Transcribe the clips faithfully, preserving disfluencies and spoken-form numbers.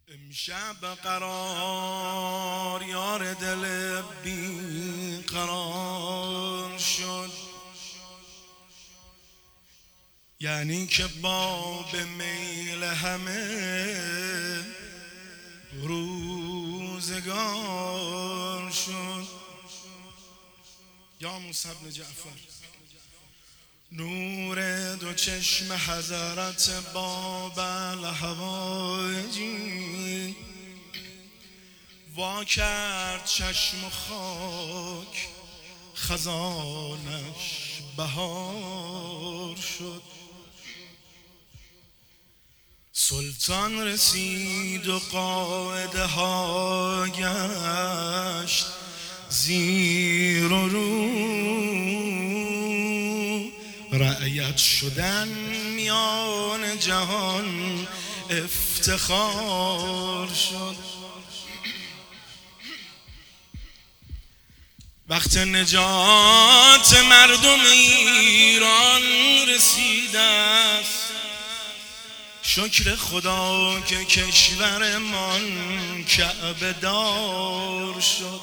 امشب قرار یار دل بی قرار شد، یعنی که باب میل همه روزگار شد. یا موسی بن جعفر نور دو چشم حضرت باب الحوایجی وا کرد چشم و خاک، خزانش بهار شد. سلطان رسید و قاعده ها گشت زیر و رو، رعیت شدن میان جهان افتخار شد. وقت نجات مردم ایران رسیده است، شکر خدا که کشورمان کعبه دار شد.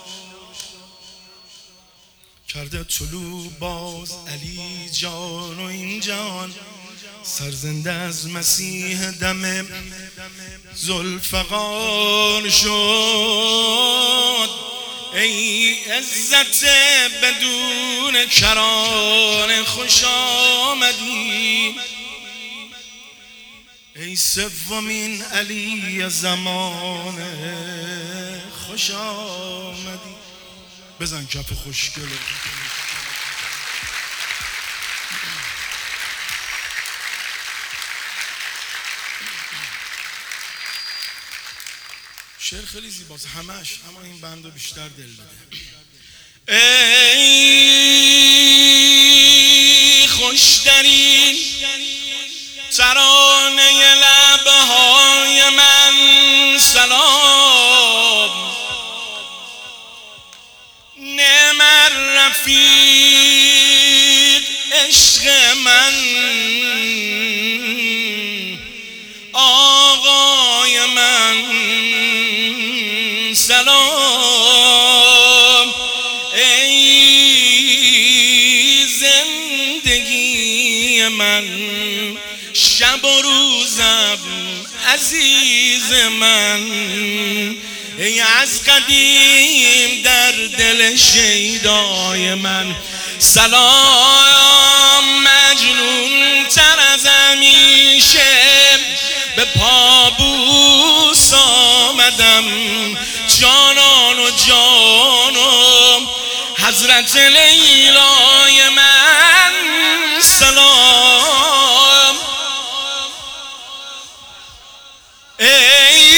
کرده طلوع باز علی جان و این جان، سرزنده از مسیح دم ذوالفقار شد. ای عزت بدون کرانه خوش آمدی، ای سومین علی زمانه خوش آمدی. بزن کف خوشگله. شعر خیلی زیباست همش، اما این بندو بیشتر دل بده. ای خوشترین ترانه لبهای من سلام، نعم الرفیق عشق من، آقای من سلام. ای زندگی من، شب و روزم عزیز من، ای از قدیم در دل شیدای من سلام. مجنون تر از همیشه به پابوس آمدم، جانان و جانم حضرت لیلای من سلام. ای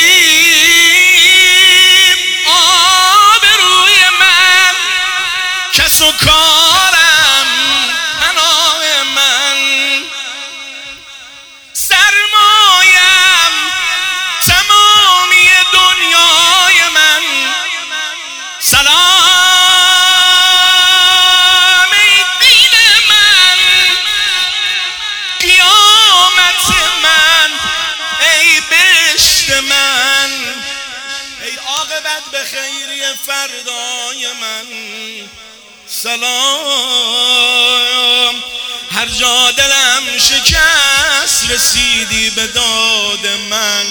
آبروی من، کس و کارم، پناه من، سرمایم، تمامی دنیای من سلام. ای دین من، قیامت من، ای بهشت من، ای عاقبت به خیری فردای من سلام. هر جا دلم شکست رسیدی به داد من،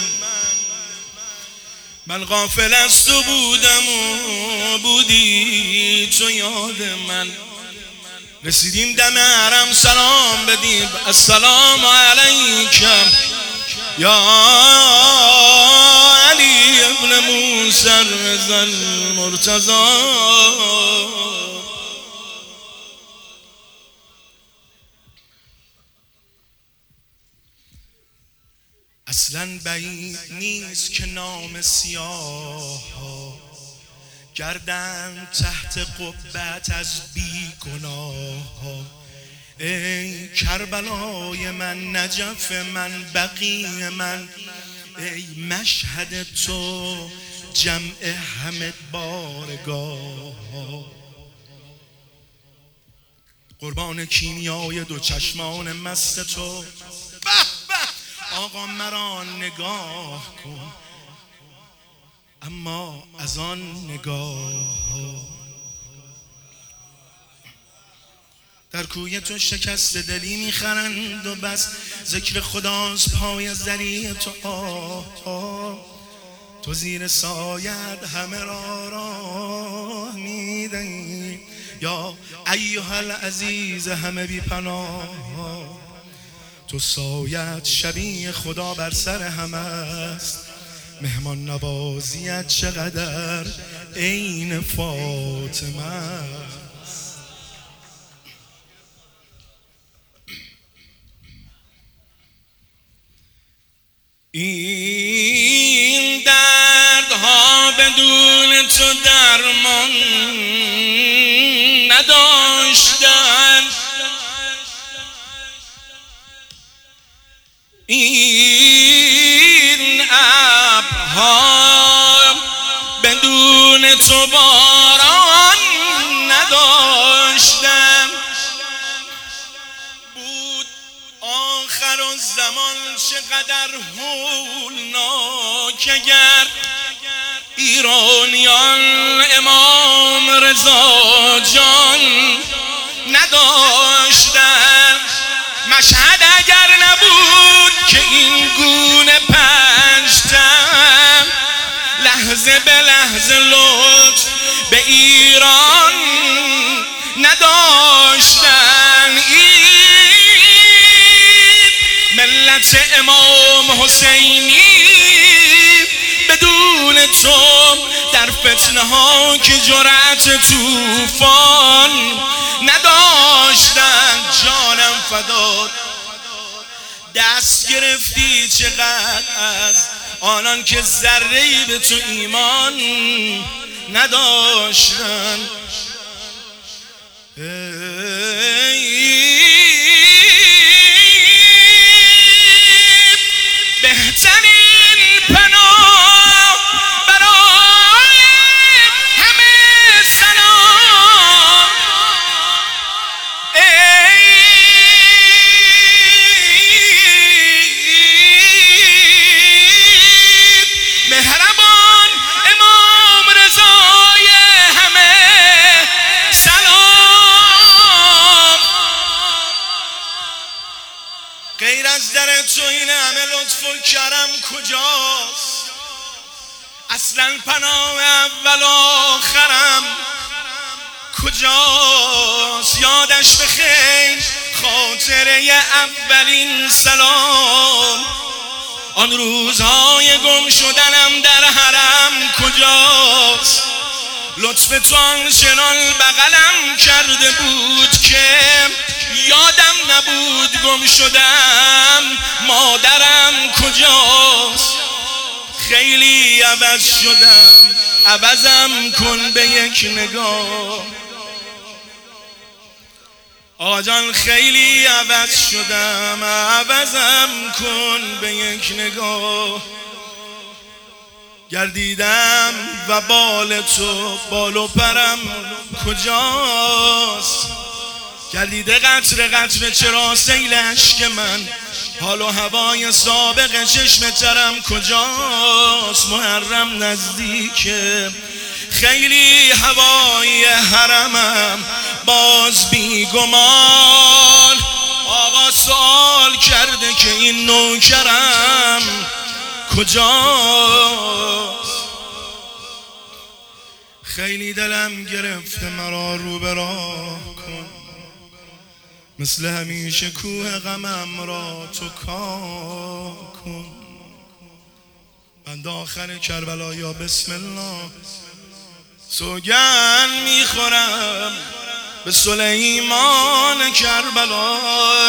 من غافل از تو بودم و بودی تو یاد من. رسیدیم دم حرم سلام بدیم، السلام علیکم یا علی ابن موسی رضا المرتضی. اصلا بعید نیست که نام سیاه ها گردن تحت قبت از بی گناه ها. ای کربلای من، نجف من، بقیع من، ای مشهد تو جمع همه بارگاه ها. قربان کیمیای دو چشمان مست تو، آقا مرا نگاه کن، اما از آن نگاه در کوی تو شکست دلی میخرند و بس، ذکر خداست پای ذریع تو آه آه. تو زیر سایت همه را راه میدهی یا ایها العزیز همه بی پناه. تو سایت شبیه خدا بر سر همه است، مهمان نوازیت چقدر عین فاطمه است. این دردها بدون تو درمان نداشتن، این ابرها بدون تو باران نداشتن. بود آخر الزمان چقدر هولناک اگر ایرانیان امام رضا جان نداشتن. مشهد اگر نبود که این گونه پنجتم، لحظه به لحظه لطف به ایران نداشتن. این ملت امام حسینی بدون تو در فتنه ها که جرأت طوفان نداشتن. جانم فدات دست گرفتی چقدر از آنان که ذره‌ای به تو ایمان نداشتن. بهترین پناه برای همه سلام، مهربان امام رضای همه سلام. غیر از در تو این همه لطف و کرم کجاست؟ اصلا پناه اول آخرم کجاست؟ یادش بخیر خاطره اولین سلام، آن روزهای گم شدنم در حرم کجاست؟ لطف تو آنچنان بغلم کرده بود که یادم نبود گم شدم. مادرم کجاست؟ خیلی عوض شدم، عوضم کن به یک نگاه. آقا جان خیلی عوض شدم، عوضم کن به یک نگاه. گردیدم و بال تو بال و پرم کجاست؟ گردیده قطر قطر چرا سیل اشک من، حال و هوای سابق چشم ترم کجاست؟ محرم نزدیکه خیلی هوای حرمم باز بیگمان. آقا سوال کرده که این نوکرم کجاست؟ خیلی دلم گرفته مرا رو به راه کن، مثل همیشه کوه غمم را تو کار کن. بند آخر کربلا یا بسم الله سوگن میخورم به سلیمان کربلا.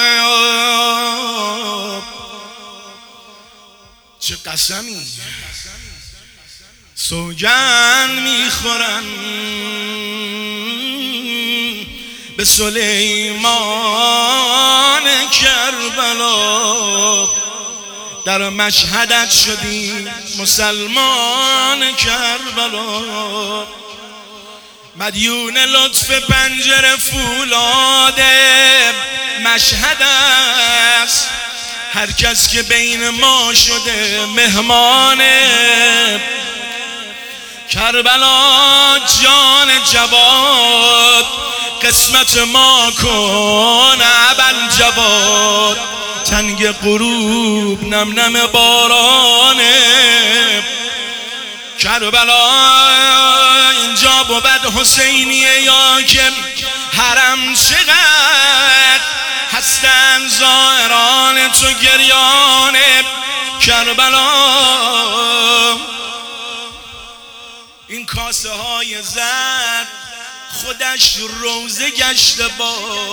چه قسمی سوگن میخورم به سلیمان کربلا. در مشهدت شدی مسلمان کربلا. مدیون لطف پنجره فولاد مشهد است، هر کس که بین ما شده مهمانه. کربلا جان جواد قسمت ما کن ابوالجواد. تنگ غروب نم نم بارانه. کربلا اینجا بود حسینیه یا که حرم چقدر هستن زائران تو گریان کربلا. این کاسه های زرد خودش روزه گشته با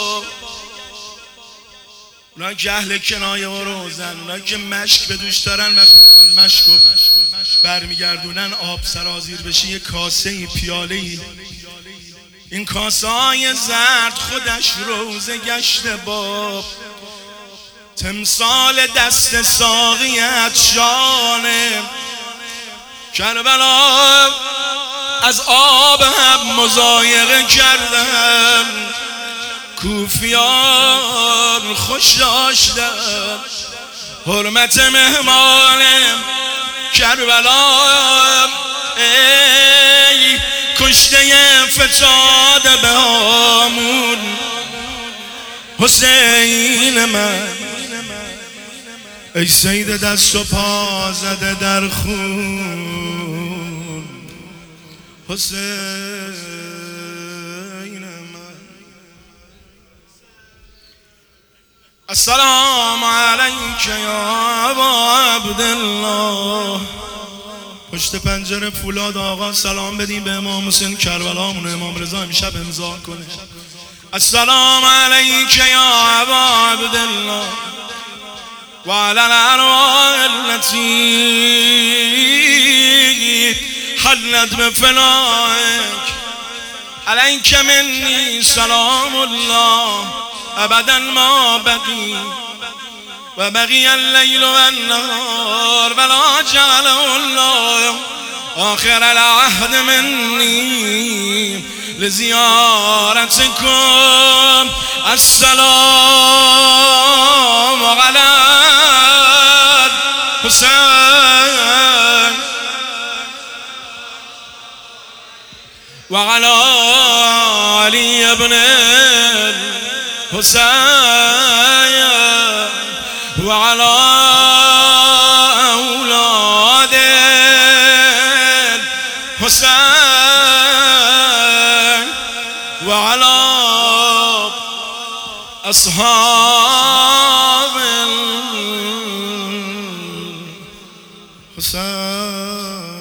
اونا که اهل کنایه و روزن، اونا که مشک به دوش دارن وقتی میخوان مشک و برمیگردونن آب سرازیر بشه یه کاسه ای پیاله ای. این کاسه های زرد خودش روزه گشته با تمثال دست ساقیت شانه. کربلا از آب هم مضایقه کردن، کوفیان خوش داشتن حرمت مهمان کربلا. ای کشته فتاده به هامون حسین من، ای سید دست و پا زده در خون حسین من. السلام علیک یا ابا عبدالله. پشت پنجره فولاد آقا سلام بدیم به امام حسین کربلامون. امام رضا امشب امضا کنه. السلام علیک یا ابا عبدالله و علی الارواح التي حلت بفنائک علیک منی سلام الله ابدا ما بقی و بقی اللیل و النهار ولا جعله الله آخر العهد منی لزیارتکم. السلام علی الحسین و علی علی ابن الحسین و علی اولاد الحسین و علی اصحاب الحسین.